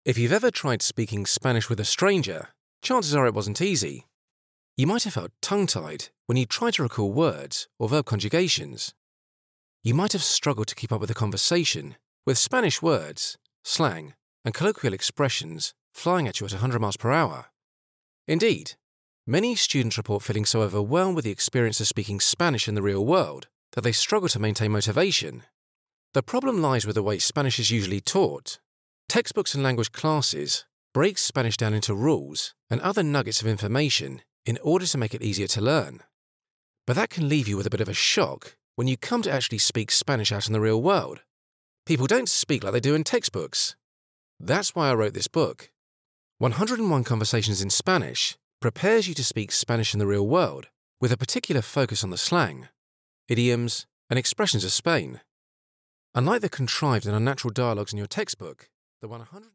If you've ever tried speaking Spanish with a stranger, chances are it wasn't easy. You might have felt tongue-tied when you tried to recall words or verb conjugations. You might have struggled to keep up with a conversation with Spanish words, slang, and colloquial expressions flying at you at 100 miles per hour. Indeed, many students report feeling so overwhelmed with the experience of speaking Spanish in the real world that they struggle to maintain motivation. The problem lies with the way Spanish is usually taught. Textbooks and language classes break Spanish down into rules and other nuggets of information in order to make it easier to learn. But that can leave you with a bit of a shock when you come to actually speak Spanish out in the real world. People don't speak like they do in textbooks. That's why I wrote this book. 101 Conversations in Spanish prepares you to speak Spanish in the real world with a particular focus on the slang, idioms, and expressions of Spain. Unlike the contrived and unnatural dialogues in your textbook, the 100